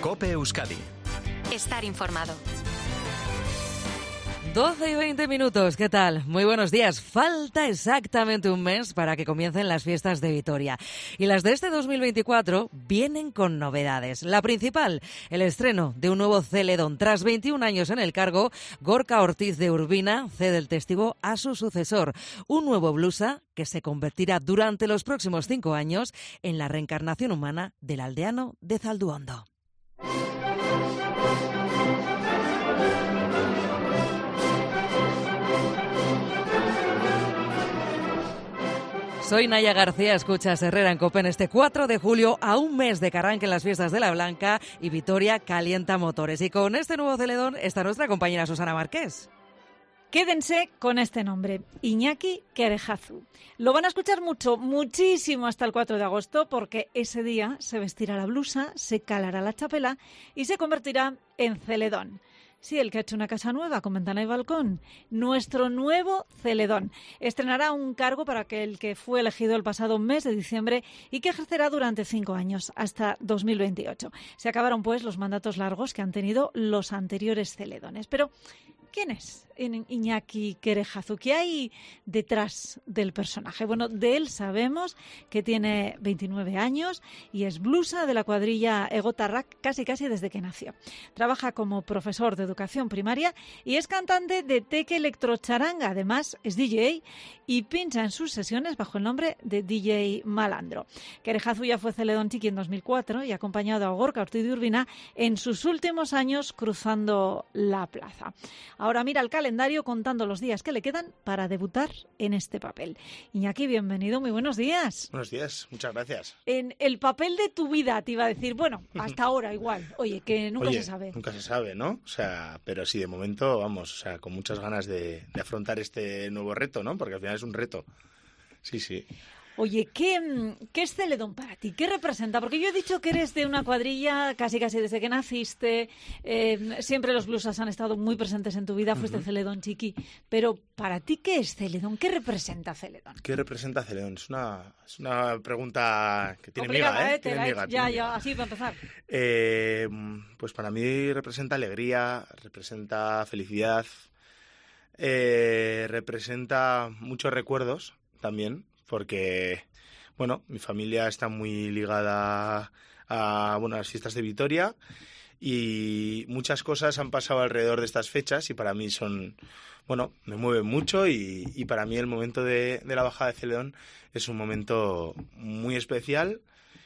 COPE Euskadi. Estar informado. 12:20, ¿qué tal? Muy buenos días. Falta exactamente un mes para que comiencen las fiestas de Vitoria. Y las de este 2024 vienen con novedades. La principal, el estreno de un nuevo Celedón. Tras 21 años en el cargo, Gorka Ortiz de Urbina cede el testigo a su sucesor. Un nuevo blusa que se convertirá durante los próximos 5 años en la reencarnación humana del aldeano de Zalduondo. Soy Naya García, escuchas Herrera en COPE en este 4 de julio, a un mes de que arranquen las fiestas de la Blanca y Vitoria calienta motores. Y con este nuevo Celedón está nuestra compañera Susana Marqués. Quédense con este nombre, Iñaki Kerejazu. Lo van a escuchar muchísimo hasta el 4 de agosto, porque ese día se vestirá la blusa, se calará la chapela y se convertirá en Celedón. Sí, el que ha hecho una casa nueva con ventana y balcón. Nuestro nuevo Celedón. Estrenará un cargo para el que fue elegido el pasado mes de diciembre y que ejercerá durante 5 años, hasta 2028. Se acabaron, pues, los mandatos largos que han tenido los anteriores Celedones. Pero, ¿quién es Iñaki Kerejazu? ¿Qué hay detrás del personaje? Bueno, de él sabemos que tiene 29 años y es blusa de la cuadrilla Egotarrak casi desde que nació. Trabaja como profesor de educación primaria y es cantante de teque electrocharanga. Además, es DJ y pincha en sus sesiones bajo el nombre de DJ Malandro. Kerejazu ya fue Celedón Chiqui en 2004 y ha acompañado a Gorka Ortiz de Urbina en sus últimos años cruzando la plaza. Ahora mira el calendario contando los días que le quedan para debutar en este papel. Iñaki, bienvenido, muy buenos días. Buenos días, muchas gracias. En el papel de tu vida te iba a decir, bueno, hasta ahora igual. Oye, que nunca se sabe. Nunca se sabe, ¿no? O sea, pero sí, de momento, vamos, o sea, con muchas ganas de afrontar este nuevo reto, ¿no? Porque al final es un reto. Sí. Oye, ¿qué es Celedón para ti? ¿Qué representa? Porque yo he dicho que eres de una cuadrilla casi desde que naciste. Siempre los blusas han estado muy presentes en tu vida. Fuiste Celedón Chiqui. Pero para ti, ¿qué es Celedón? ¿Qué representa Celedón? ¿Qué representa Celedón? Es una pregunta que tiene complicada, miga, ¿eh? Tiene miga. Ya, así para empezar. Pues para mí representa alegría, representa felicidad, representa muchos recuerdos también. Porque, bueno, mi familia está muy ligada a las fiestas de Vitoria y muchas cosas han pasado alrededor de estas fechas y para mí me mueven mucho y para mí el momento de la bajada de Celedón es un momento muy especial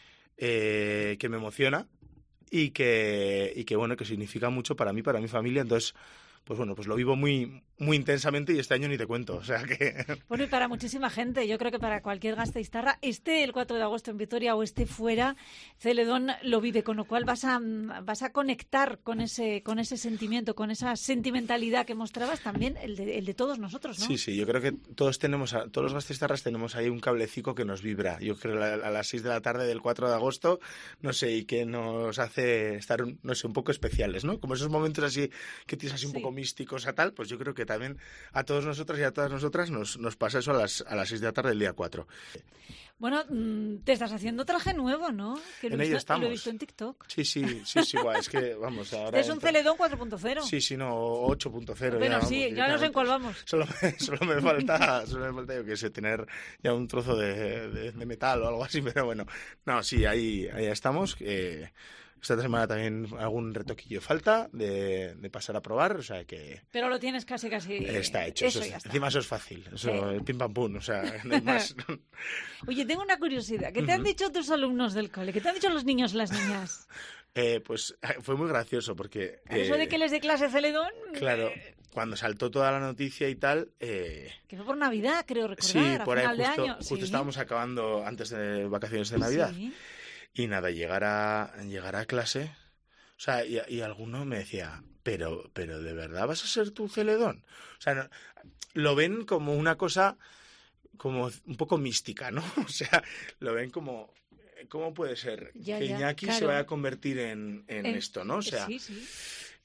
que me emociona y que significa mucho para mí, para mi familia. Entonces, pues lo vivo muy intensamente y este año ni te cuento, o sea que... Bueno, y para muchísima gente, yo creo que para cualquier gasteiztarra, esté el 4 de agosto en Vitoria o esté fuera, Celedón lo vive, con lo cual vas a conectar con ese sentimiento, con esa sentimentalidad que mostrabas también, el de todos nosotros, ¿no? Sí, yo creo que todos los gasteiztarras tenemos ahí un cablecito que nos vibra. Yo creo a las 6 de la tarde del 4 de agosto, no sé, y que nos hace estar, no sé, un poco especiales, ¿no? Como esos momentos así que tienes así un poco místicos a tal, pues yo creo que también a todos nosotros y a todas nosotras nos pasa eso a las 6 de la tarde del día 4. Bueno, te estás haciendo traje nuevo, ¿no? Que en ello estamos. Lo he visto en TikTok. Sí, guay, es que vamos ahora... Es un Celedón 4.0. Sí, 8.0. Bueno, ya no sé en cuál vamos. Solo me falta, yo qué sé, tener ya un trozo de metal o algo así, pero bueno. No, sí, ahí estamos. Esta semana también algún retoquillo falta de pasar a probar, o sea que... Pero lo tienes casi... Está hecho. Encima eso es fácil, el pim pam pum, o sea, no hay más. Oye, tengo una curiosidad. ¿Qué te han dicho tus alumnos del cole? ¿Qué te han dicho los niños y las niñas? Pues fue muy gracioso porque... ¿Eso de que les dé clase Celedón? Claro, cuando saltó toda la noticia y tal... Que fue por Navidad, creo recordar, sí, por a final ahí de año. Justo estábamos acabando antes de vacaciones de Navidad. Sí. Y nada, llegar a clase, o sea, y alguno me decía, pero ¿de verdad vas a ser tú Celedón? O sea, no, lo ven como una cosa como un poco mística, ¿no? O sea, lo ven como, ¿cómo puede ser que Iñaki se vaya a convertir en esto, ¿no? O sea, sí.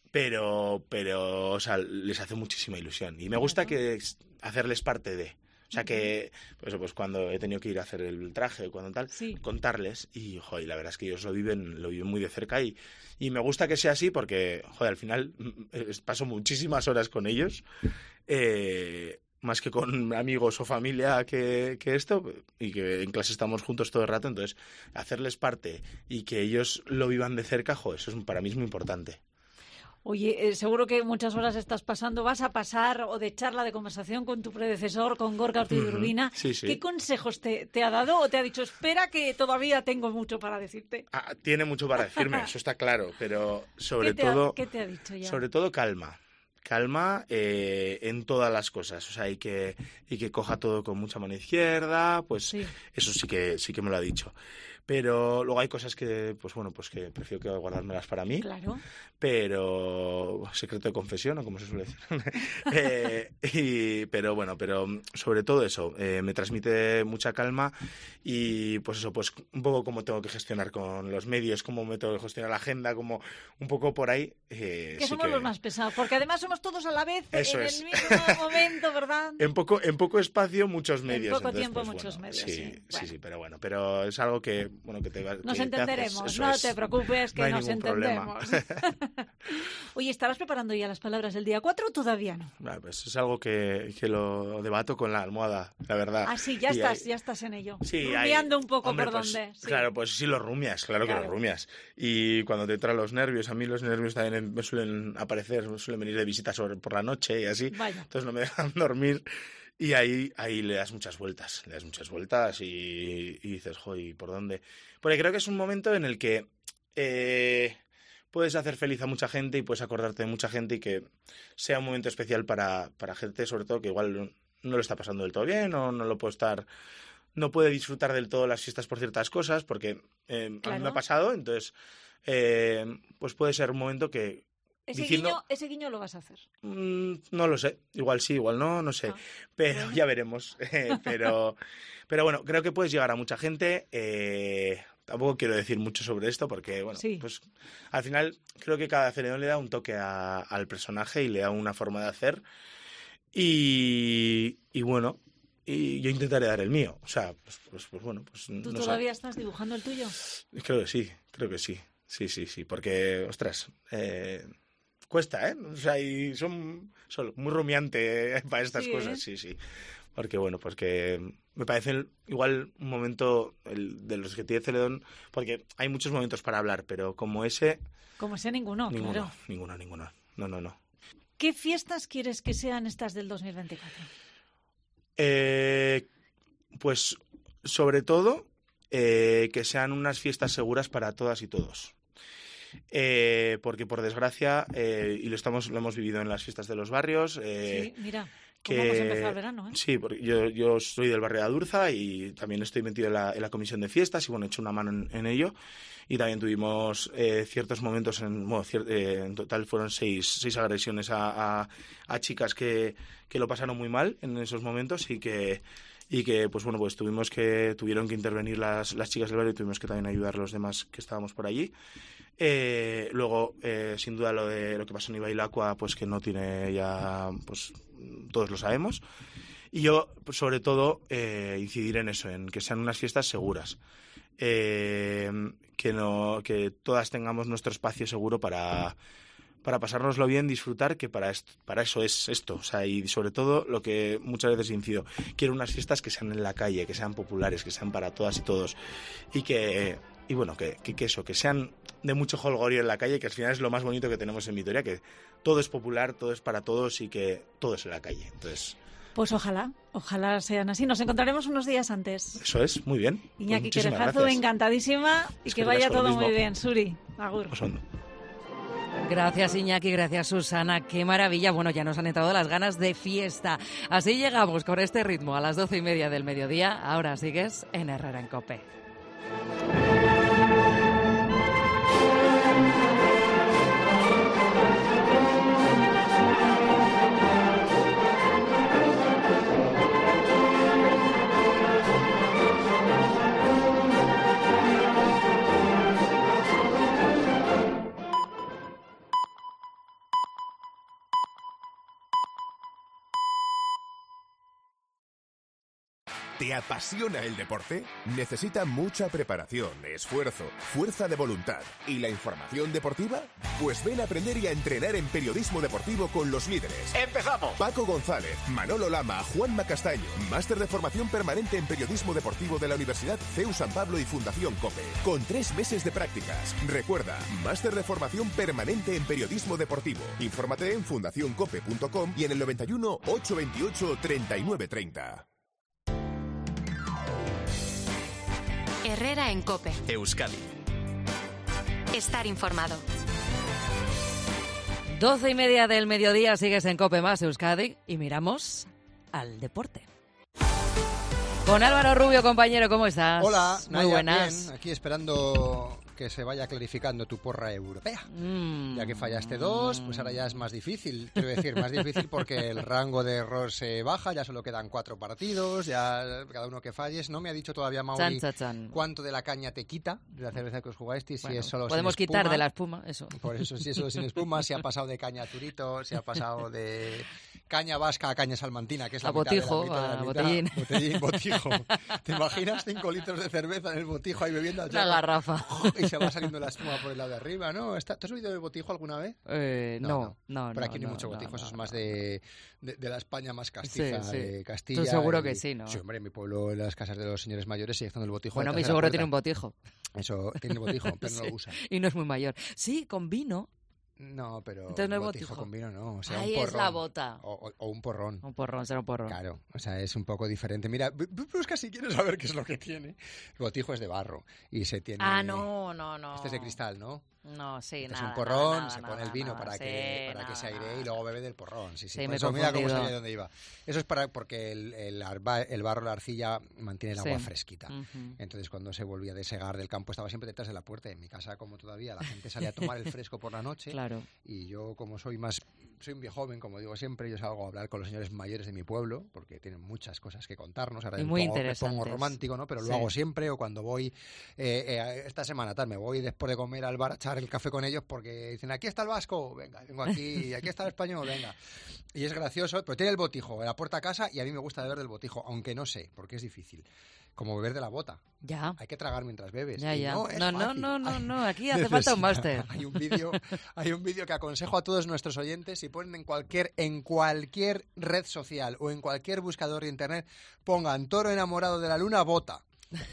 Pero, o sea, les hace muchísima ilusión. Y me gusta hacerles parte de... O sea que, pues cuando he tenido que ir a hacer el traje, cuando tal, Sí. contarles y, joder, la verdad es que ellos lo viven muy de cerca y me gusta que sea así porque, joder, al final paso muchísimas horas con ellos, más que con amigos o familia que esto, y que en clase estamos juntos todo el rato, entonces hacerles parte y que ellos lo vivan de cerca, joder, eso es, para mí es muy importante. Oye, seguro que muchas horas estás pasando, vas a pasar o de charla de conversación con tu predecesor, con Gorka Ortiz de Urbina. Sí, sí. ¿Qué consejos te ha dado o te ha dicho, espera que todavía tengo mucho para decirte? Tiene mucho para decirme, eso está claro, pero sobre todo... ¿Qué te ha dicho ya? Sobre todo calma. Calma en todas las cosas, o sea, y que coja todo con mucha mano izquierda, pues Sí. eso sí que me lo ha dicho. Pero luego hay cosas que, pues bueno, pues que prefiero que guardármelas para mí, Claro. pero secreto de confesión, o como se suele decir. Pero bueno, pero sobre todo eso, me transmite mucha calma y pues eso, pues un poco cómo tengo que gestionar con los medios, cómo me tengo que gestionar la agenda, como un poco por ahí. Que Sí somos los más pesados, porque además somos todos a la vez Eso en es. el mismo momento, ¿verdad? En poco espacio, muchos medios. poco entonces, tiempo, pues, muchos bueno, medios, sí. Sí, Bueno. sí, pero bueno, pero es algo que, bueno, que te va. Nos que entenderemos, te haces, eso no es. te preocupes, que No hay nos ningún problema. entendemos. Oye, ¿estarás preparando ya las palabras del día 4 o todavía no? Pues es algo que lo debato con la almohada, la verdad. Ah, sí, ya Y estás en ello. Sí, Rumiando un poco hombre, por pues, dónde. Sí. Claro, pues sí lo rumias, claro que Claro. lo rumias. Y cuando te entran los nervios, a mí los nervios también me suelen aparecer, me suelen venir de visita por la noche y así. Vaya. Entonces no me dejan dormir y ahí le das muchas vueltas, y dices, joder, ¿por dónde? Porque creo que es un momento en el que puedes hacer feliz a mucha gente y puedes acordarte de mucha gente y que sea un momento especial para gente, sobre todo que igual no lo está pasando del todo bien o no lo puede estar, no puede disfrutar del todo las fiestas por ciertas cosas, porque a mí Claro. me ha pasado, entonces pues puede ser un momento que Ese guiño lo vas a hacer. no lo sé, igual sí, igual no sé, Ah, pero bueno. ya veremos. pero bueno, creo que puedes llegar a mucha gente. Tampoco quiero decir mucho sobre esto porque, bueno, Sí. pues al final creo que cada celedón le da un toque al personaje y le da una forma de hacer. Y bueno, y yo intentaré dar el mío. O sea, pues bueno, pues ¿Tú no sé. todavía estás dibujando el tuyo? Creo que sí. Sí, porque, ostras, cuesta, ¿eh? O sea, y son muy rumiante para estas Sí, cosas, ¿eh? sí. Porque, bueno, pues que me parece igual un momento de los que tiene Celedón, porque hay muchos momentos para hablar, pero como ese, Como sea ninguno, claro. ninguno. No. ¿Qué fiestas quieres que sean estas del 2024? Pues, sobre todo, que sean unas fiestas seguras para todas y todos. Porque por desgracia, y lo hemos vivido en las fiestas de los barrios, Sí, mira, que cómo hemos empezado el verano, ¿eh? sí, porque yo soy del barrio de Adurza y también estoy metido en la comisión de fiestas y bueno, he hecho una mano en ello y también tuvimos ciertos momentos, en total fueron seis agresiones a chicas que lo pasaron muy mal en esos momentos y que pues bueno, pues tuvieron que intervenir las chicas del barrio y tuvimos que también ayudar a los demás que estábamos por allí. Luego, sin duda, lo que pasó en Ibailacua, pues que no tiene ya, pues todos lo sabemos. Y yo, pues, sobre todo, incidir en eso, en que sean unas fiestas seguras. Que todas tengamos nuestro espacio seguro para pasárnoslo bien, disfrutar, que para eso es esto. O sea, y sobre todo lo que muchas veces incido, quiero unas fiestas que sean en la calle, que sean populares, que sean para todas y todos. Y bueno, que eso, que sean de mucho jolgorio en la calle, que al final es lo más bonito que tenemos en Vitoria, que todo es popular, todo es para todos y que todo es en la calle. Entonces, Pues ojalá sean así. Nos encontraremos unos días antes. eso es, muy bien. Pues Iñaki muchísimas Querejazu, gracias. encantadísima y Es que que vaya ricasco, lo todo muy mismo. bien. Suri, agur. Pues hondo. Gracias Iñaki, gracias Susana, qué maravilla. Bueno, ya nos han entrado las ganas de fiesta. Así llegamos con este ritmo a las 12:30 del mediodía. Ahora sigues en Herrera en COPE. ¿Te apasiona el deporte? ¿Necesita mucha preparación, esfuerzo, fuerza de voluntad y la información deportiva? Pues ven a aprender y a entrenar en periodismo deportivo con los líderes. ¡Empezamos! Paco González, Manolo Lama, Juanma Castaño. Máster de formación permanente en periodismo deportivo de la Universidad CEU San Pablo y Fundación COPE. Con 3 meses de prácticas. Recuerda, máster de formación permanente en periodismo deportivo. Infórmate en fundacioncope.com y en el 91 828 3930. Herrera en COPE. Euskadi. Estar informado. 12:30 del mediodía, sigues en COPE más Euskadi y miramos al deporte. Con Álvaro Rubio, compañero, ¿cómo estás? Hola, muy Naya, buenas. bien, aquí esperando que se vaya clarificando tu porra europea. Ya que fallaste 2, pues ahora ya es más difícil. Quiero decir, más difícil porque el rango de error se baja, ya solo quedan 4 partidos, ya cada uno que falles. No me ha dicho todavía Mauri cuánto de la caña te quita de la cerveza que os jugasteis, Bueno, si es solo podemos sin espuma. quitar de la espuma, eso. Por eso, si es solo sin espuma, si ha pasado de caña a turito, si ha pasado de caña vasca a caña salmantina, que es la A mitad de la botijo, mitad de la a mitad. botellín. Botijo. ¿Te imaginas 5 litros de cerveza en el botijo ahí bebiendo? Una garrafa. Y se va saliendo la espuma por el lado de arriba, ¿no? ¿Te has oído del botijo alguna vez? No. Por aquí no hay mucho botijo, eso es más de la España más castiza, Sí. de Castilla. Tú seguro que sí, ¿no? Sí, hombre, en mi pueblo, en las casas de los señores mayores, sigue estando el botijo. Bueno, mi detrás de la suegro puerta. tiene un botijo. Eso, tiene el botijo, pero no lo usa. Y no es muy mayor. Sí, con vino. No, pero entonces no hay botijo botijo con vino no, o sea, ahí un porrón. Es la bota. O un porrón. Un porrón, será un porrón. Claro, o sea, es un poco diferente. Mira, busca si quieres saber qué es lo que tiene. El botijo es de barro y se tiene... No. Este es de cristal, ¿no? No, sí, este nada. Es un porrón, nada, se nada, pone el vino nada, para que se airee y luego bebe del porrón. Sí, me he eso, mira cómo confundido. sabía de dónde iba. Eso es porque el barro, la arcilla, mantiene el agua fresquita. Entonces, cuando se volvía de segar del campo, estaba siempre detrás de la puerta. En mi casa, como todavía, la gente salía a tomar el fresco por la noche. Claro. Y yo, como soy un viejo joven, como digo siempre, yo salgo a hablar con los señores mayores de mi pueblo, porque tienen muchas cosas que contarnos. Ahora muy me pongo romántico, ¿no? Pero lo hago siempre, o cuando voy, esta semana tal, me voy después de comer al bar a echar el café con ellos, porque dicen, aquí está el vasco, venga, vengo aquí está el español, venga. Y es gracioso, pero tiene el botijo en la puerta a casa y a mí me gusta beber del botijo, aunque no sé, porque es difícil. Como beber de la bota. Ya. Hay que tragar mientras bebes. Ya. No, aquí hace falta un máster. Hay un vídeo que aconsejo a todos nuestros oyentes, si ponen en cualquier red social o en cualquier buscador de internet, pongan toro enamorado de la luna, bota.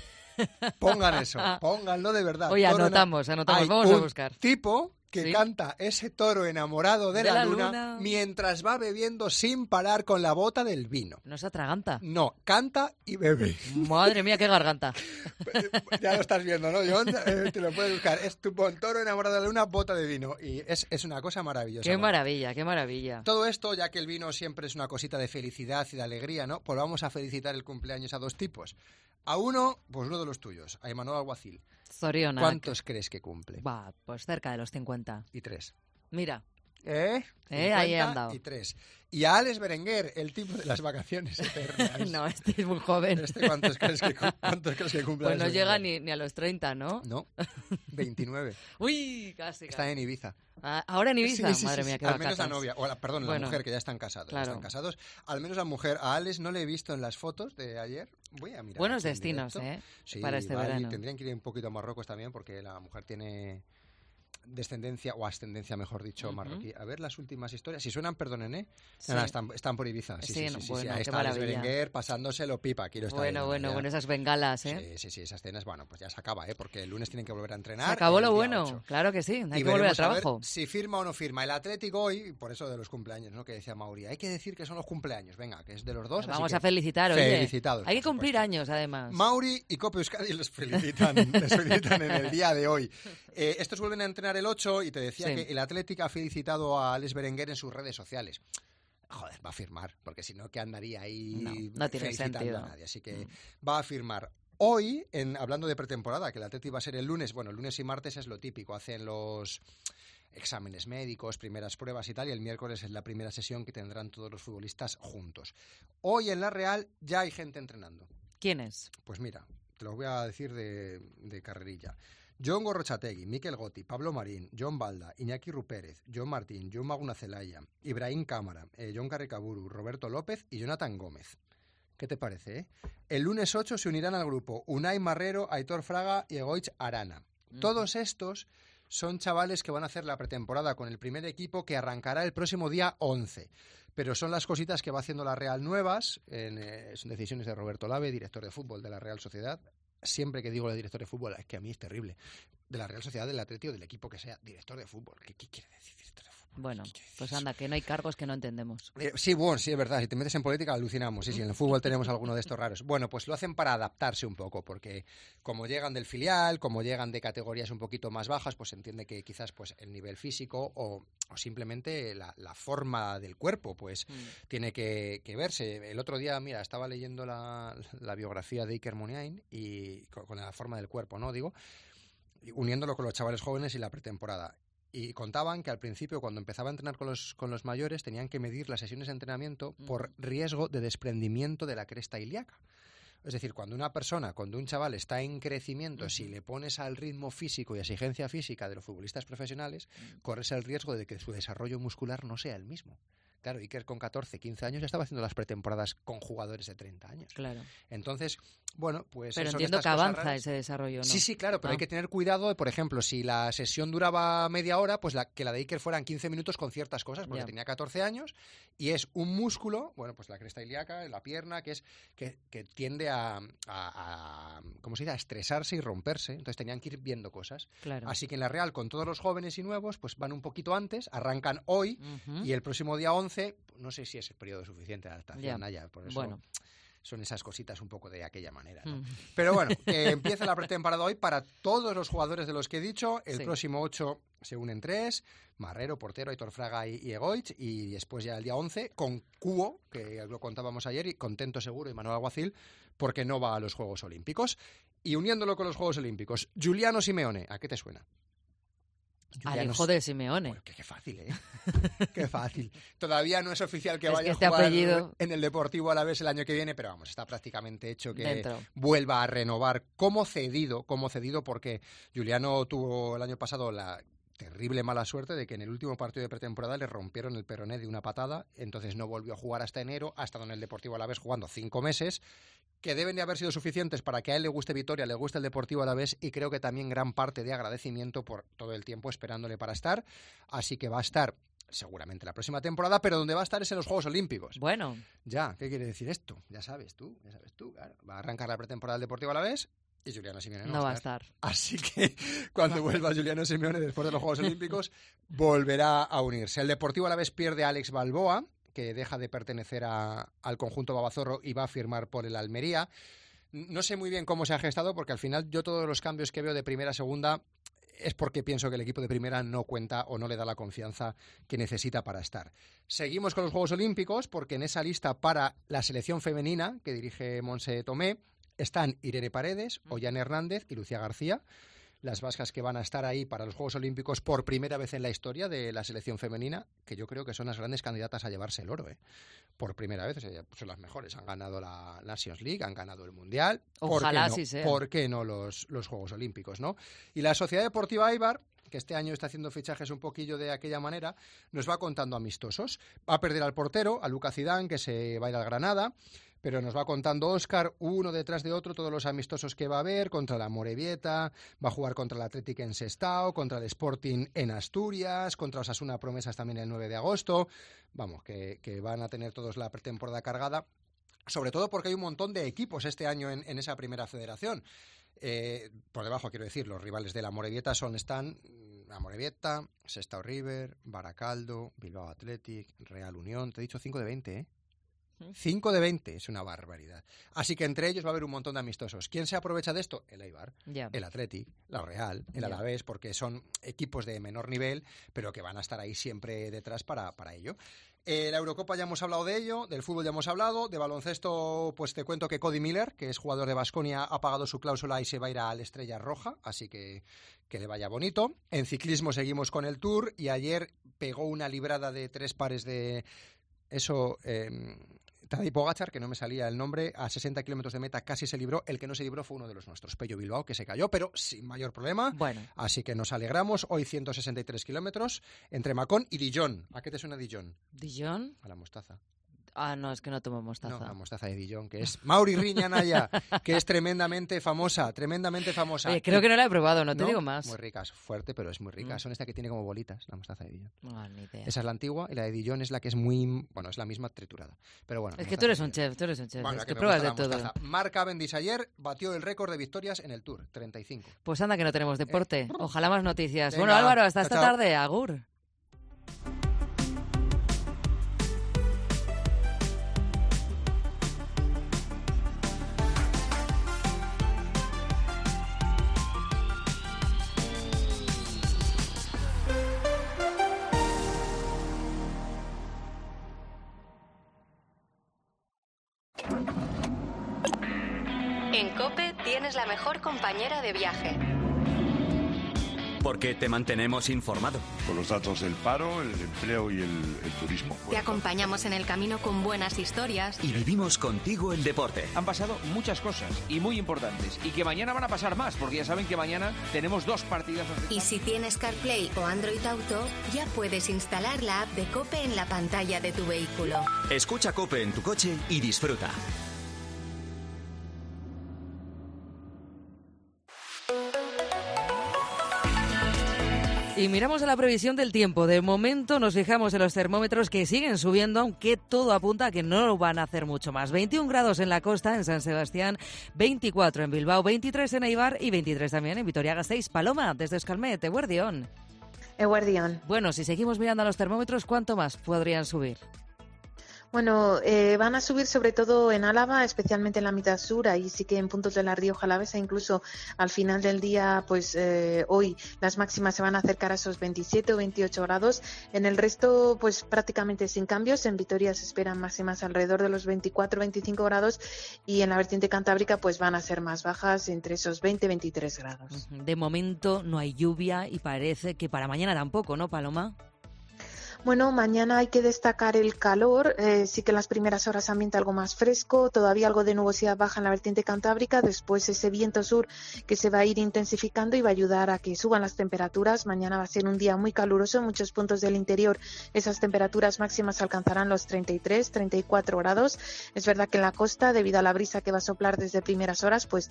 Pongan eso, pónganlo de verdad. Oye, anotamos, vamos a buscar. Tipo que canta ese toro enamorado de la luna mientras va bebiendo sin parar con la bota del vino. ¿No se atraganta? No, canta y bebe. Madre mía, qué garganta. Ya lo estás viendo, ¿no, John? Te lo puedes buscar. Es tu toro enamorado de la luna, bota de vino. Y es una cosa maravillosa. Qué maravilla, qué maravilla. Todo esto, ya que el vino siempre es una cosita de felicidad y de alegría, ¿no? Pues vamos a felicitar el cumpleaños a 2 tipos. A uno, pues uno de los tuyos, a Emanuel Alguacil. Zoriona. ¿Cuántos crees que cumple? Pues cerca de los 50. Y 3. Mira. 50 ahí he andado. Y 3. Y a Alex Berenguer, el tipo de las vacaciones eternas. No, este es muy joven. ¿Cuántos crees que cumple? Pues no llega ni a los 30, ¿no? No, 29. Uy, casi. Está en Ibiza. ¿Ahora en Ibiza? Sí, Madre mía, qué al menos vacatas. la novia, la mujer, que ya están casados. Claro. Están casados. Al menos la mujer. A Alex no le he visto en las fotos de ayer. Voy a mirar. Buenos destinos, Sí, para este verano. Tendrían que ir un poquito a Marruecos también, porque la mujer tiene descendencia, o ascendencia, mejor dicho, marroquí. A ver las últimas historias. Si suenan, perdonen, ¿eh? Sí. No, están por Ibiza. Sí. Bueno, Ahí está Alex Berenguer pasándoselo pipa. Aquí lo está bueno, esas bengalas, ¿eh? Sí, esas cenas, bueno, pues ya se acaba, porque el lunes tienen que volver a entrenar. Se acabó lo bueno, 8. claro que sí, hay y que volver al trabajo. A ver si firma o no firma. El Atlético hoy, por eso de los cumpleaños, ¿no? Que decía Mauri, hay que decir que son los cumpleaños, venga, que es de los dos. Vamos a felicitar, oye. Felicitados. Hay que cumplir años, además. Mauri y Cope Euskadi les felicitan en el día de hoy. Estos vuelven a entrenar el 8 y te decía que el Atlético ha felicitado a Alex Berenguer en sus redes sociales. Joder, va a firmar, porque si no, ¿qué andaría ahí no tiene felicitando sentido. a nadie? Así que va a firmar. Hoy, hablando de pretemporada, que el Atlético va a ser el lunes, bueno, el lunes y martes es lo típico, hacen los exámenes médicos, primeras pruebas y tal, y el miércoles es la primera sesión que tendrán todos los futbolistas juntos. Hoy en la Real ya hay gente entrenando. ¿Quién es? Pues mira, te lo voy a decir de carrerilla. Jon Gorrochategui, Mikel Gotti, Pablo Marín, Jon Balda, Iñaki Rupérez, Jon Martín, Jon Maguna Celaya, Ibrahim Cámara, Jon Carricaburu, Roberto López y Jonathan Gómez. ¿Qué te parece? El lunes 8 se unirán al grupo Unai Marrero, Aitor Fraga y Egoitz Arana. Todos estos son chavales que van a hacer la pretemporada con el primer equipo, que arrancará el próximo día 11. Pero son las cositas que va haciendo la Real nuevas, son decisiones de Roberto Lave, director de fútbol de la Real Sociedad. Siempre que digo el director de fútbol, es que a mí es terrible. De la Real Sociedad, del Atleti o del equipo que sea, director de fútbol. ¿Qué quiere decir director de fútbol? Bueno, pues anda, que no hay cargos que no entendemos. Sí, bueno, sí, es verdad. Si te metes en política, alucinamos. Sí, en el fútbol tenemos alguno de estos raros. Bueno, pues lo hacen para adaptarse un poco, porque como llegan del filial, como llegan de categorías un poquito más bajas, pues se entiende que quizás pues el nivel físico o simplemente la forma del cuerpo, pues tiene que verse. El otro día, mira, estaba leyendo la biografía de Iker Muniain y con la forma del cuerpo, ¿no? Digo, uniéndolo con los chavales jóvenes y la pretemporada. Y contaban que al principio, cuando empezaba a entrenar con los mayores, tenían que medir las sesiones de entrenamiento por riesgo de desprendimiento de la cresta ilíaca. Es decir, cuando un chaval está en crecimiento, si le pones al ritmo físico y exigencia física de los futbolistas profesionales, corres el riesgo de que su desarrollo muscular no sea el mismo. Claro, Iker con 14, 15 años ya estaba haciendo las pretemporadas con jugadores de 30 años. Claro. Entonces, bueno, pues... Pero entiendo que avanza ese desarrollo, ¿no? Sí, claro, pero hay que tener cuidado. Por ejemplo, si la sesión duraba media hora, pues que la de Iker fueran 15 minutos con ciertas cosas, porque tenía 14 años y es un músculo, bueno, pues la cresta ilíaca, la pierna, que tiende a ¿cómo se dice?, a estresarse y romperse. Entonces tenían que ir viendo cosas. Claro. Así que en la Real, con todos los jóvenes y nuevos, pues van un poquito antes, arrancan hoy y el próximo día 11, no sé si es el periodo suficiente de adaptación, por eso... Bueno. Son esas cositas un poco de aquella manera, ¿no? Pero bueno, empieza la pretemporada hoy para todos los jugadores de los que he dicho. El próximo 8 se unen 3, Marrero, portero, Aitor Fraga y Egoitz, y después ya el día 11 con Cubo, que lo contábamos ayer, y contento seguro, y Manuel Alguacil, porque no va a los Juegos Olímpicos. Y uniéndolo con los Juegos Olímpicos, Giuliano Simeone, ¿a qué te suena? Al hijo de Simeone. Bueno, qué fácil, ¿eh? Qué fácil. Todavía no es oficial que vaya a jugar apellido en el Deportivo Alavés el año que viene, pero vamos, está prácticamente hecho que vuelva a renovar como cedido, porque Giuliano tuvo el año pasado la terrible mala suerte de que en el último partido de pretemporada le rompieron el peroné de una patada, entonces no volvió a jugar hasta enero, ha estado en el Deportivo Alavés jugando 5 meses, que deben de haber sido suficientes para que a él le guste Vitoria, le guste el Deportivo Alavés, y creo que también gran parte de agradecimiento por todo el tiempo esperándole para estar, así que va a estar seguramente la próxima temporada, pero donde va a estar es en los Juegos Olímpicos. Bueno. Ya, ¿qué quiere decir esto? Ya sabes tú, claro. Va a arrancar la pretemporada del Deportivo Alavés y Giuliano Simeone no va a estar. Así que cuando vuelva Giuliano Simeone después de los Juegos Olímpicos, volverá a unirse. El Deportivo Alavés pierde a Alex Balboa, que deja de pertenecer al conjunto babazorro y va a firmar por el Almería. No sé muy bien cómo se ha gestado, porque al final yo todos los cambios que veo de primera a segunda es porque pienso que el equipo de primera no cuenta o no le da la confianza que necesita para estar. Seguimos con los Juegos Olímpicos, porque en esa lista para la selección femenina que dirige Montse Tomé están Irene Paredes, Ollane Hernández y Lucía García, las vascas que van a estar ahí para los Juegos Olímpicos por primera vez en la historia de la selección femenina, que yo creo que son las grandes candidatas a llevarse el oro, por primera vez, o sea, son las mejores, han ganado la Nations League, han ganado el Mundial, ojalá sí sea. ¿Por qué no los Juegos Olímpicos, no? Y la Sociedad Deportiva Eibar, que este año está haciendo fichajes un poquillo de aquella manera, nos va contando amistosos. Va a perder al portero, a Lucas Zidane, que se va a ir al Granada, pero nos va contando Óscar, uno detrás de otro, todos los amistosos que va a haber, contra la Morevieta, va a jugar contra el Athletic en Sestao, contra el Sporting en Asturias, contra Osasuna Promesas también el 9 de agosto. Vamos, que van a tener todos la pretemporada cargada, sobre todo porque hay un montón de equipos este año en esa primera federación. Por debajo, quiero decir, los rivales de la Morevieta están la Morevieta, Sestao River, Baracaldo, Bilbao Athletic, Real Unión. Te he dicho 5 de 20, 5 de 20, es una barbaridad. Así que entre ellos va a haber un montón de amistosos. ¿Quién se aprovecha de esto? El Eibar, el Athletic, la Real, el Alavés, porque son equipos de menor nivel, pero que van a estar ahí siempre detrás para ello. La Eurocopa ya hemos hablado de ello, del fútbol ya hemos hablado, de baloncesto pues te cuento que Cody Miller, que es jugador de Baskonia, ha pagado su cláusula y se va a ir al Estrella Roja, así que le vaya bonito. En ciclismo seguimos con el Tour y ayer pegó una librada de 3 pares de... Tadej Pogačar, que no me salía el nombre, a 60 kilómetros de meta casi se libró. El que no se libró fue uno de los nuestros, Pello Bilbao, que se cayó, pero sin mayor problema. Bueno. Así que nos alegramos. Hoy 163 kilómetros entre Macón y Dijon. ¿A qué te suena Dijon? ¿Dijon? A la mostaza. Ah, no, es que no tomo mostaza. No, la mostaza de Dijon, que es Mauri Riñanaya, que es tremendamente famosa. Oye, creo que no la he probado, no te digo más. Muy rica, es fuerte, pero es muy rica. Son esta que tiene como bolitas, la mostaza de Dijon. No, ni idea. Esa es la antigua y la de Dijon es la que es muy... Bueno, es la misma triturada. Pero bueno. Es que tú eres un chef, Bueno, es que pruebas de todo. Marc Cavendish ayer batió el récord de victorias en el Tour, 35. Pues anda que no tenemos deporte. Ojalá más noticias. Venga, bueno, Álvaro, hasta esta chao. tarde. Agur. En COPE tienes la mejor compañera de viaje. Porque te mantenemos informado. Con los datos del paro, el empleo y el turismo. Te acompañamos en el camino con buenas historias. Y vivimos contigo el deporte. Han pasado muchas cosas y muy importantes. Y que mañana van a pasar más, porque ya saben que mañana tenemos 2 partidas. Y si tienes CarPlay o Android Auto, ya puedes instalar la app de COPE en la pantalla de tu vehículo. Escucha COPE en tu coche y disfruta. Y miramos a la previsión del tiempo. De momento nos fijamos en los termómetros que siguen subiendo, aunque todo apunta a que no van a hacer mucho más. 21 grados en la costa, en San Sebastián, 24 en Bilbao, 23 en Eibar y 23 también en Vitoria-Gasteiz. Paloma, desde Euskalmet, Eguerdión. Eguerdión. Bueno, si seguimos mirando a los termómetros, ¿cuánto más podrían subir? Bueno, van a subir sobre todo en Álava, especialmente en la mitad sur, ahí sí que en puntos de la Rioja Alavesa, incluso al final del día, pues hoy las máximas se van a acercar a esos 27 o 28 grados. En el resto, pues prácticamente sin cambios. En Vitoria se esperan máximas alrededor de los 24 o 25 grados y en la vertiente cantábrica pues van a ser más bajas, entre esos 20 y 23 grados. De momento no hay lluvia y parece que para mañana tampoco, ¿no, Paloma? Bueno, mañana hay que destacar el calor, sí que en las primeras horas ambiente algo más fresco, todavía algo de nubosidad baja en la vertiente cantábrica, después ese viento sur que se va a ir intensificando y va a ayudar a que suban las temperaturas. Mañana va a ser un día muy caluroso en muchos puntos del interior, esas temperaturas máximas alcanzarán los 33, 34 grados. Es verdad que en la costa, debido a la brisa que va a soplar desde primeras horas, pues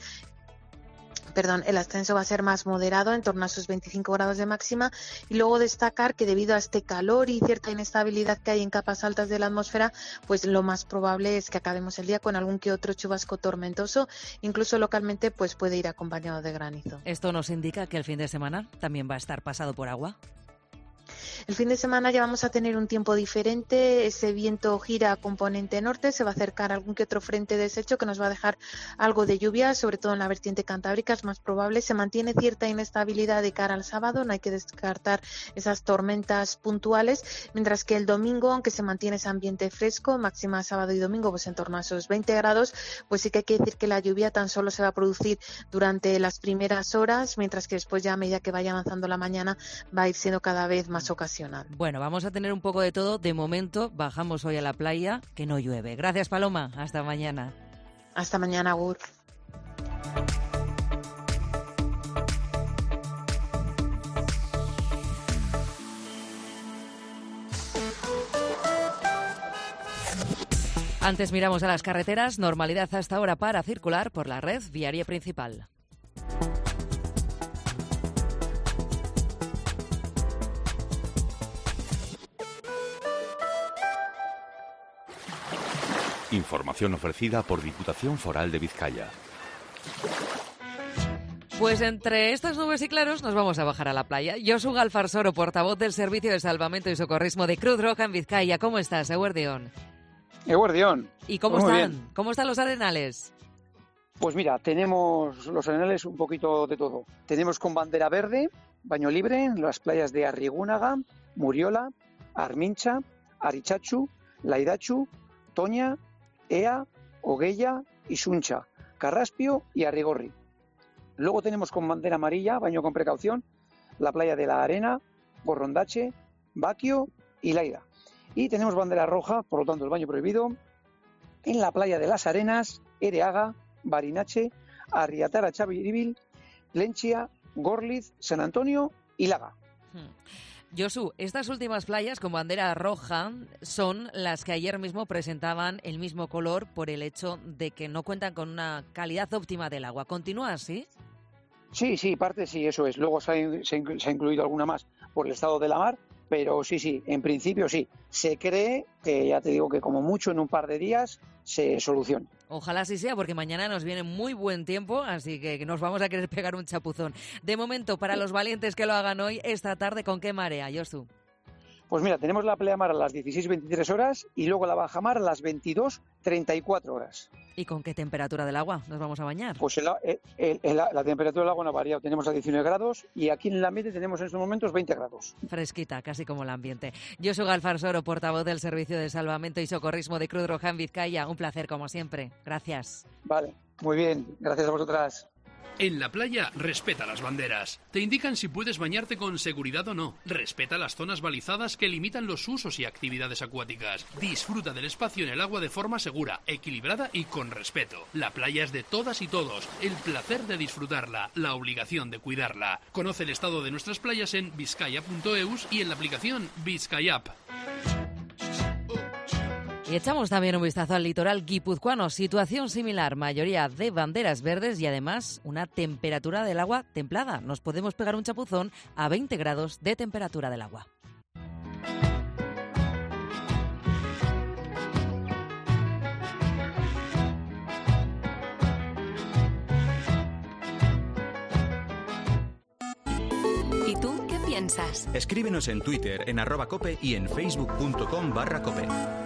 el ascenso va a ser más moderado, en torno a sus 25 grados de máxima, y luego destacar que debido a este calor y cierta inestabilidad que hay en capas altas de la atmósfera, pues lo más probable es que acabemos el día con algún que otro chubasco tormentoso, incluso localmente pues puede ir acompañado de granizo. Esto nos indica que el fin de semana también va a estar pasado por agua. El fin de semana ya vamos a tener un tiempo diferente, ese viento gira a componente norte, se va a acercar algún que otro frente deshecho que nos va a dejar algo de lluvia, sobre todo en la vertiente cantábrica, es más probable. Se mantiene cierta inestabilidad de cara al sábado, no hay que descartar esas tormentas puntuales, mientras que el domingo, aunque se mantiene ese ambiente fresco, máxima sábado y domingo pues en torno a esos 20 grados, pues sí que hay que decir que la lluvia tan solo se va a producir durante las primeras horas, mientras que después ya a medida que vaya avanzando la mañana va a ir siendo cada vez más ocasional. Bueno, vamos a tener un poco de todo. De momento, bajamos hoy a la playa, que no llueve. Gracias, Paloma. Hasta mañana. Hasta mañana, Agur. Antes miramos a las carreteras. Normalidad hasta ahora para circular por la red viaria principal. Información ofrecida por Diputación Foral de Vizcaya. Pues entre estas nubes y claros nos vamos a bajar a la playa. Josu Galfarsoro, portavoz del Servicio de Salvamento y Socorrismo de Cruz Roja en Vizcaya. ¿Cómo estás, Eguerdión? Eguerdión. ¿Y cómo están? Bien. ¿Cómo están los arenales? Pues mira, tenemos los arenales un poquito de todo. Tenemos con bandera verde, baño libre en las playas de Arrigúnaga, Muriola, Armincha, Arichachu, Laidachu, Toña, Ea, Oguella, Isuncha, Carraspio y Arrigorri. Luego tenemos con bandera amarilla, baño con precaución, la playa de la Arena, Borrondache, Baquio y Laida. Y tenemos bandera roja, por lo tanto el baño prohibido, en la playa de las Arenas, Ereaga, Barinache, Arriatara Chaviribil, Lenchia, Gorliz, San Antonio y Laga. Josu, estas últimas playas con bandera roja son las que ayer mismo presentaban el mismo color por el hecho de que no cuentan con una calidad óptima del agua. ¿Continúa así? Sí, parte sí, eso es. Luego se ha incluido alguna más por el estado de la mar, pero sí, en principio sí. Se cree que, ya te digo, que como mucho en un par de días se solucione. Ojalá así sea, porque mañana nos viene muy buen tiempo, así que nos vamos a querer pegar un chapuzón. De momento, para los valientes que lo hagan hoy, esta tarde, ¿con qué marea, Josu? Pues mira, tenemos la pleamar a las 16:23 horas y luego la bajamar a las 22:34 horas. ¿Y con qué temperatura del agua nos vamos a bañar? Pues la temperatura del agua no ha variado. Tenemos a 19 grados y aquí en el ambiente tenemos en estos momentos 20 grados. Fresquita, casi como el ambiente. Josu Galfarsoro, portavoz del Servicio de Salvamento y Socorrismo de Cruz Roja en Vizcaya. Un placer, como siempre. Gracias. Vale, muy bien. Gracias a vosotras. En la playa, respeta las banderas. Te indican si puedes bañarte con seguridad o no. Respeta las zonas balizadas que limitan los usos y actividades acuáticas. Disfruta del espacio en el agua de forma segura, equilibrada y con respeto. La playa es de todas y todos. El placer de disfrutarla, la obligación de cuidarla. Conoce el estado de nuestras playas en vizcaya.eus y en la aplicación Vizcayap. Y echamos también un vistazo al litoral guipuzcoano. Situación similar, mayoría de banderas verdes y además una temperatura del agua templada. Nos podemos pegar un chapuzón a 20 grados de temperatura del agua. ¿Y tú qué piensas? Escríbenos en Twitter, en @cope y en facebook.com/cope.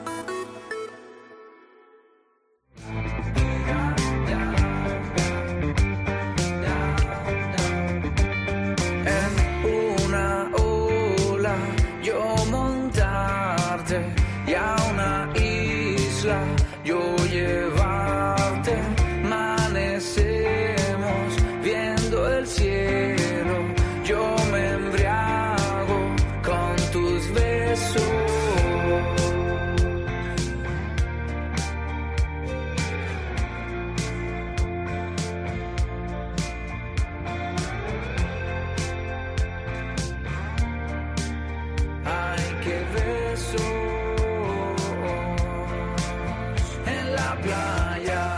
Y a una isla yo llevarte, amanecemos viendo el cielo, yo me embriago con tus besos. Ay, qué besos. Playa,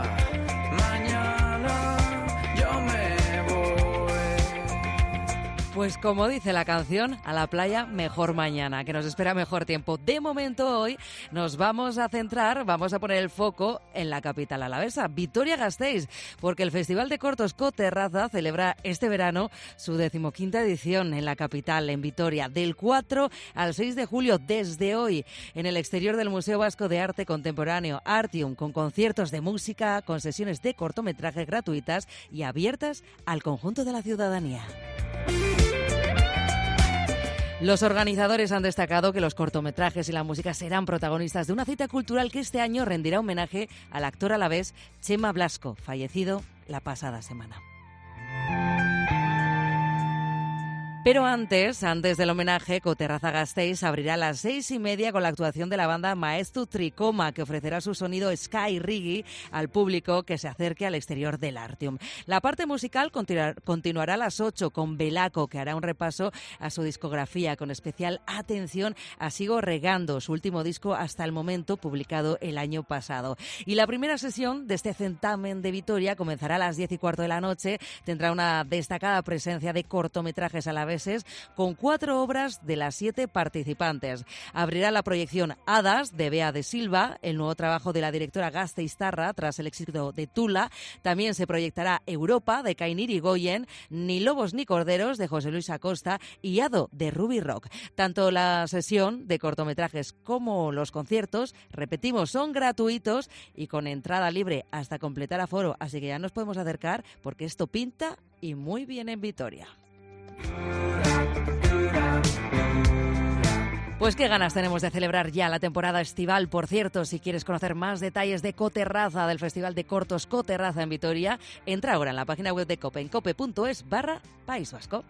mañana yo me voy. Pues como dice la canción, a la playa mejor mañana, que nos espera mejor tiempo. De momento hoy nos vamos a centrar, vamos a poner el foco en la capital alavesa, Vitoria-Gasteiz, porque el Festival de Cortos Coterraza celebra este verano su 15ª edición en la capital, en Vitoria, del 4 al 6 de julio, desde hoy, en el exterior del Museo Vasco de Arte Contemporáneo, Artium, con conciertos de música, con sesiones de cortometrajes gratuitas y abiertas al conjunto de la ciudadanía. Los organizadores han destacado que los cortometrajes y la música serán protagonistas de una cita cultural que este año rendirá homenaje al actor alavés Chema Blasco, fallecido la pasada semana. Pero antes del homenaje, Coterraza-Gasteiz abrirá a las 6:30 con la actuación de la banda Maestu Tricoma, que ofrecerá su sonido ska y reggae al público que se acerque al exterior del Artium. La parte musical continuará a las 8 con Belaco, que hará un repaso a su discografía, con especial atención a Sigo Regando, su último disco hasta el momento, publicado el año pasado. Y la primera sesión de este certamen de Vitoria comenzará a las 10:15 de la noche. Tendrá una destacada presencia de cortometrajes a la vez, con 4 obras de las 7 participantes. Abrirá la proyección Hadas, de Bea de Silva, el nuevo trabajo de la directora gasteiztarra tras el éxito de Tula. También se proyectará Europa, de Kainir Irigoyen, Ni Lobos ni Corderos, de José Luis Acosta, y Ado, de Ruby Rock. Tanto la sesión de cortometrajes como los conciertos, repetimos, son gratuitos y con entrada libre hasta completar aforo, así que ya nos podemos acercar porque esto pinta y muy bien en Vitoria. Pues qué ganas tenemos de celebrar ya la temporada estival. Por cierto, si quieres conocer más detalles de Coterraza, del Festival de Cortos Coterraza en Vitoria, entra ahora en la página web de COPE, en cope.es/País Vasco.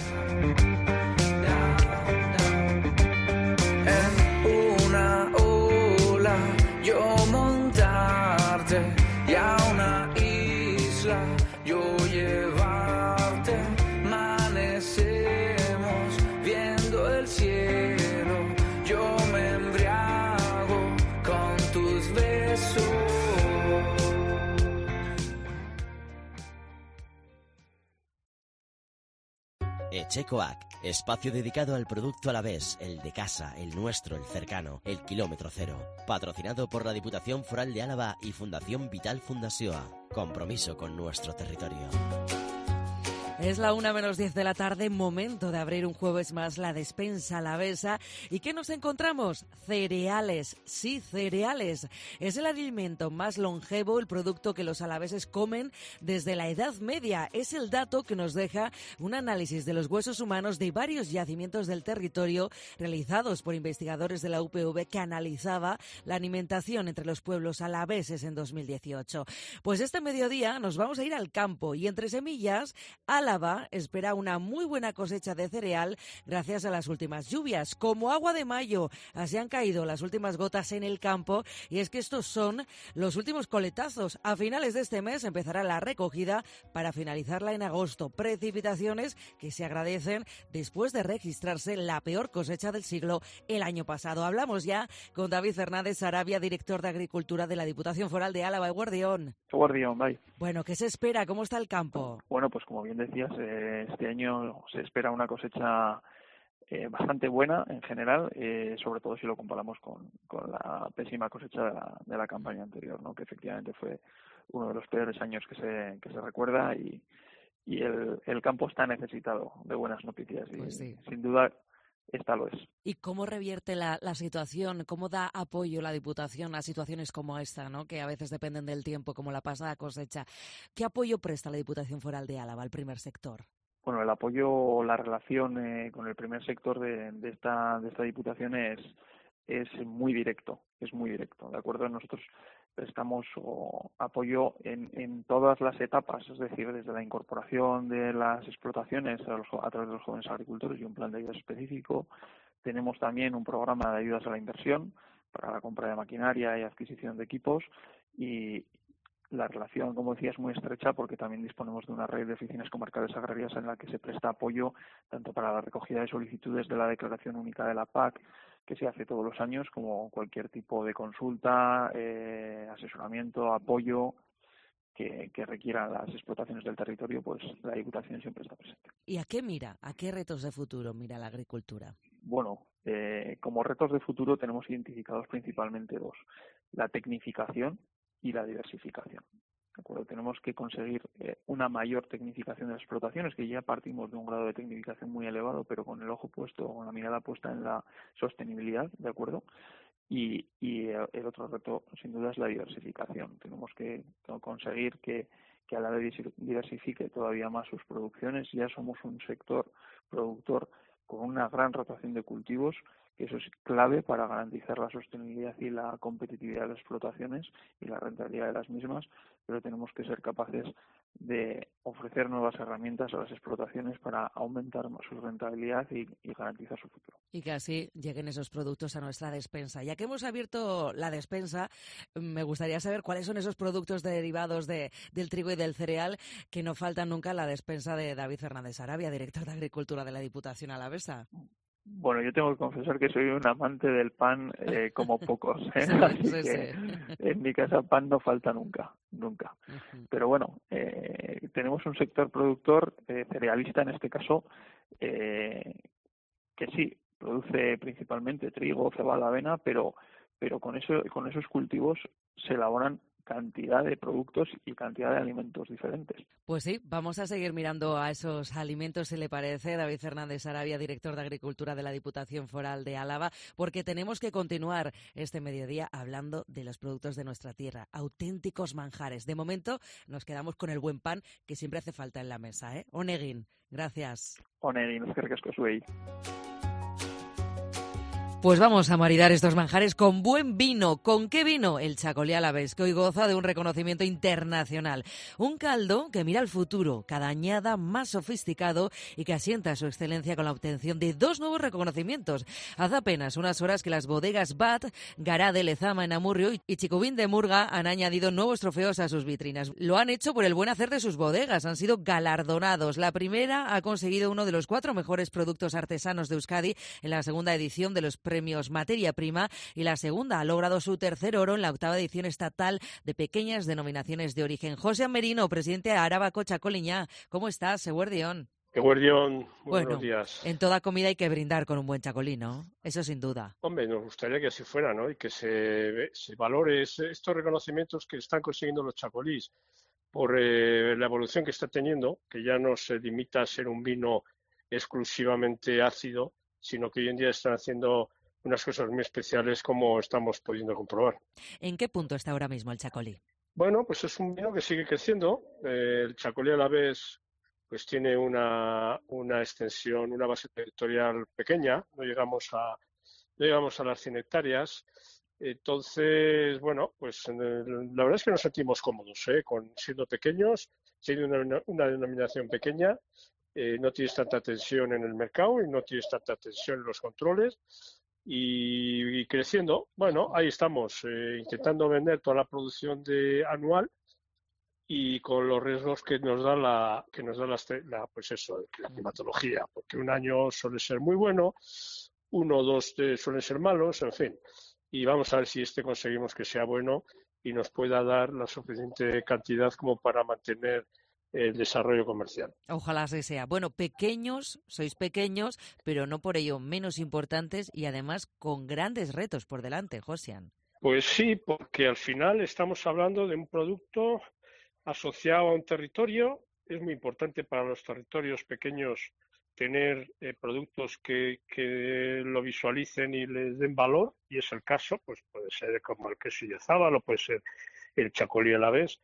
En una ola yo montarte y a una isla yo llevarte, amanecemos viendo Echecoac, espacio dedicado al producto alavés, el de casa, el nuestro, el cercano, el kilómetro cero. Patrocinado por la Diputación Foral de Álava y Fundación Vital Fundasioa. Compromiso con nuestro territorio. Es la 1:10 de la tarde, momento de abrir un jueves más la despensa alavesa. ¿Y qué nos encontramos? Cereales, sí, cereales. Es el alimento más longevo, el producto que los alaveses comen desde la Edad Media. Es el dato que nos deja un análisis de los huesos humanos de varios yacimientos del territorio realizados por investigadores de la UPV que analizaba la alimentación entre los pueblos alaveses en 2018. Pues este mediodía nos vamos a ir al campo y entre semillas, Álava espera una muy buena cosecha de cereal gracias a las últimas lluvias. Como agua de mayo, así han caído las últimas gotas en el campo y es que estos son los últimos coletazos. A finales de este mes empezará la recogida para finalizarla en agosto. Precipitaciones que se agradecen después de registrarse la peor cosecha del siglo el año pasado. Hablamos ya con David Fernández Sarabia, director de Agricultura de la Diputación Foral de Álava. Guardión. Guardión, bye. Bueno, ¿qué se espera? ¿Cómo está el campo? Bueno, pues como bien decías, este año se espera una cosecha bastante buena en general, sobre todo si lo comparamos con la pésima cosecha de la campaña anterior, ¿no? Que efectivamente fue uno de los peores años que se recuerda y el campo está necesitado de buenas noticias y pues sí. Sin duda esta lo es. ¿Y cómo revierte la situación? ¿Cómo da apoyo la Diputación a situaciones como esta, ¿no? Que a veces dependen del tiempo, como la pasada cosecha? ¿Qué apoyo presta la Diputación Foral de Álava al primer sector? Bueno, el apoyo, la relación con el primer sector de esta Diputación es muy directo, ¿de acuerdo? Nosotros prestamos apoyo en todas las etapas, es decir, desde la incorporación de las explotaciones a través de los jóvenes agricultores y un plan de ayudas específico. Tenemos también un programa de ayudas a la inversión para la compra de maquinaria y adquisición de equipos y la relación, como decía, es muy estrecha porque también disponemos de una red de oficinas comarcales agrarias en la que se presta apoyo tanto para la recogida de solicitudes de la Declaración Única de la PAC, que se hace todos los años, como cualquier tipo de consulta, asesoramiento, apoyo que requieran las explotaciones del territorio, pues la Diputación siempre está presente. ¿Y a qué mira? ¿A qué retos de futuro mira la agricultura? Bueno, como retos de futuro tenemos identificados principalmente dos: la tecnificación y la diversificación. ¿De acuerdo? Tenemos que conseguir una mayor tecnificación de las explotaciones, que ya partimos de un grado de tecnificación muy elevado, pero con el ojo puesto, con la mirada puesta en la sostenibilidad, ¿de acuerdo? Y el otro reto, sin duda, es la diversificación. Tenemos que conseguir que Álava diversifique todavía más sus producciones. Ya somos un sector productor con una gran rotación de cultivos, que eso es clave para garantizar la sostenibilidad y la competitividad de las explotaciones y la rentabilidad de las mismas, pero tenemos que ser capaces de ofrecer nuevas herramientas a las explotaciones para aumentar su rentabilidad y garantizar su futuro. Y que así lleguen esos productos a nuestra despensa. Ya que hemos abierto la despensa, me gustaría saber cuáles son esos productos derivados del trigo y del cereal que no faltan nunca en la despensa de David Fernández Sarabia, director de Agricultura de la Diputación Alavesa. Bueno, yo tengo que confesar que soy un amante del pan como pocos, así que en mi casa pan no falta nunca. Pero bueno, tenemos un sector productor, cerealista en este caso, que sí, produce principalmente trigo, cebada, avena, pero con esos cultivos se elaboran cantidad de productos y cantidad de alimentos diferentes. Pues sí, vamos a seguir mirando a esos alimentos, si le parece, David Fernández Sarabia, director de Agricultura de la Diputación Foral de Álava, porque tenemos que continuar este mediodía hablando de los productos de nuestra tierra, auténticos manjares. De momento nos quedamos con el buen pan que siempre hace falta en la mesa, ¿eh? Onegin, gracias. Onegin, eskerrik asko zuei. Pues vamos a maridar estos manjares con buen vino. ¿Con qué vino? El Chacolí Alavés, que hoy goza de un reconocimiento internacional. Un caldo que mira al futuro, cada añada más sofisticado y que asienta su excelencia con la obtención de 2 nuevos reconocimientos. Hace apenas unas horas que las bodegas Bat, Gará de Lezama en Amurrio y Chicubín de Murga han añadido nuevos trofeos a sus vitrinas. Lo han hecho por el buen hacer de sus bodegas, han sido galardonados. La primera ha conseguido uno de los 4 mejores productos artesanos de Euskadi en la segunda edición de los premios Materia Prima y la segunda ha logrado su tercer oro en la 8ª edición estatal de pequeñas denominaciones de origen. José Merino, presidente de Arabako Txakoliña. ¿Cómo estás, Eguerdión? Eguerdión, Bueno, buenos días. en toda comida hay que brindar con un buen chacolí, ¿no? Eso sin duda. Hombre, nos gustaría que así fuera, ¿no? Y que se valore estos reconocimientos que están consiguiendo los chacolís por la evolución que está teniendo, que ya no se limita a ser un vino exclusivamente ácido, sino que hoy en día están haciendo unas cosas muy especiales como estamos pudiendo comprobar. ¿En qué punto está ahora mismo el chacolí? Bueno, pues es un vino que sigue creciendo. El chacolí a la vez pues tiene una extensión, una base territorial pequeña, no llegamos a las 100 hectáreas. Entonces, bueno, pues la verdad es que nos sentimos cómodos, siendo pequeños, siendo una denominación pequeña, no tienes tanta tensión en el mercado y no tienes tanta tensión en los controles y creciendo. Bueno, ahí estamos, intentando vender toda la producción anual y con los riesgos que nos da la climatología, porque un año suele ser muy bueno, 1 o 2 suelen ser malos, en fin. Y vamos a ver si conseguimos que sea bueno y nos pueda dar la suficiente cantidad como para mantener el desarrollo comercial. Ojalá así sea. Bueno, sois pequeños, pero no por ello menos importantes y además con grandes retos por delante, Josian. Pues sí, porque al final estamos hablando de un producto asociado a un territorio. Es muy importante para los territorios pequeños tener productos que lo visualicen y les den valor, y es el caso, pues puede ser como el queso Idiazábal o puede ser el chacolí alavés,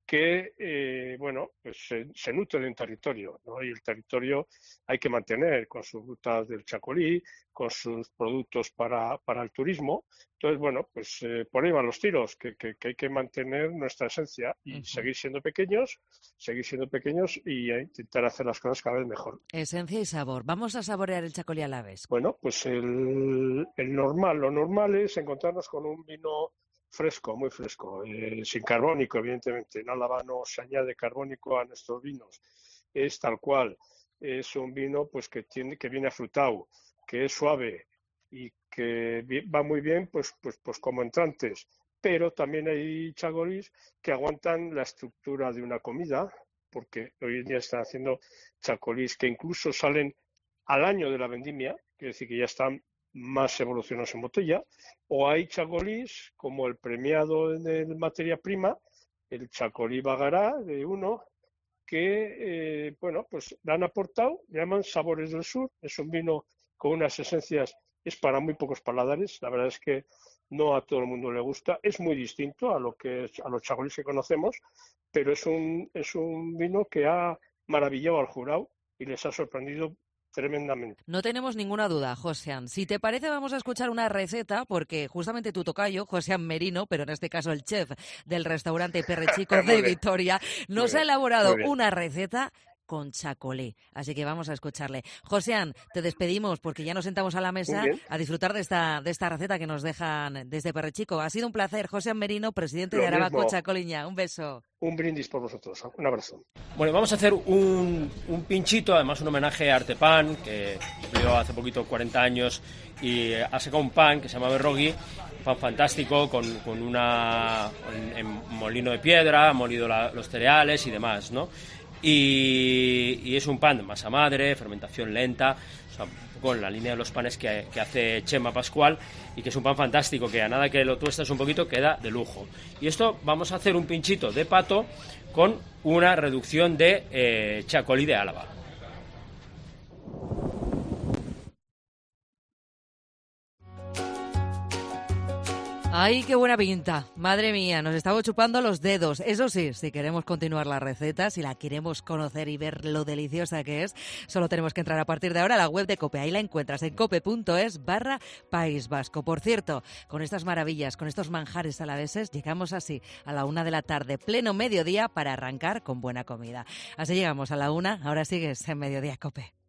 que se nutre de un territorio, ¿no? Y el territorio hay que mantener con sus rutas del chacolí, con sus productos para el turismo. Entonces, bueno, pues por ahí van los tiros, que hay que mantener nuestra esencia y seguir siendo pequeños y intentar hacer las cosas cada vez mejor. Esencia y sabor. Vamos a saborear el chacolí alavés. Bueno, pues lo normal es encontrarnos con un vino fresco, muy fresco, sin carbónico, evidentemente. En Álava no se añade carbónico a nuestros vinos. Es tal cual. Es un vino pues que viene afrutado, que es suave y que va muy bien pues como entrantes. Pero también hay chacolís que aguantan la estructura de una comida, porque hoy en día están haciendo chacolís que incluso salen al año de la vendimia, quiere decir que ya están más evolucionados en botella, o hay chacolís como el premiado en materia prima, el chacolí Bagará de uno, que pues le han aportado, llaman Sabores del Sur. Es un vino con unas esencias, es para muy pocos paladares, la verdad es que no a todo el mundo le gusta, es muy distinto a los chacolís que conocemos, pero es un vino que ha maravillado al jurado y les ha sorprendido tremendamente. No tenemos ninguna duda, Josian. Si te parece, vamos a escuchar una receta, porque justamente tu tocayo, Josian Merino, pero en este caso el chef del restaurante Perrechico de Vitoria, nos ha elaborado una receta con chacolí. Así que vamos a escucharle. Josian, te despedimos porque ya nos sentamos a la mesa a disfrutar de esta receta que nos dejan desde Perrechico. Ha sido un placer. Josian Merino, presidente de Aravaco Chacoliña. Un beso. Un brindis por vosotros. Un abrazo. Bueno, vamos a hacer un pinchito, además un homenaje a Artepan, que cumplió hace poquito 40 años y ha sacado un pan que se llama Berrogui, un pan fantástico con en molino de piedra, ha molido los cereales y demás, ¿no? Y es un pan de masa madre, fermentación lenta, o sea, un poco en la línea de los panes que hace Chema Pascual, y que es un pan fantástico, que a nada que lo tuestas un poquito queda de lujo. Y esto vamos a hacer un pinchito de pato con una reducción de chacolí de Álava. ¡Ay, qué buena pinta! Madre mía, nos estamos chupando los dedos. Eso sí, si queremos continuar la receta, si la queremos conocer y ver lo deliciosa que es, solo tenemos que entrar a partir de ahora a la web de COPE. Ahí la encuentras en cope.es/País Vasco. Por cierto, con estas maravillas, con estos manjares alaveses, llegamos así a la 1 de la tarde, pleno mediodía, para arrancar con buena comida. Así llegamos a la 1, ahora sigues en Mediodía COPE.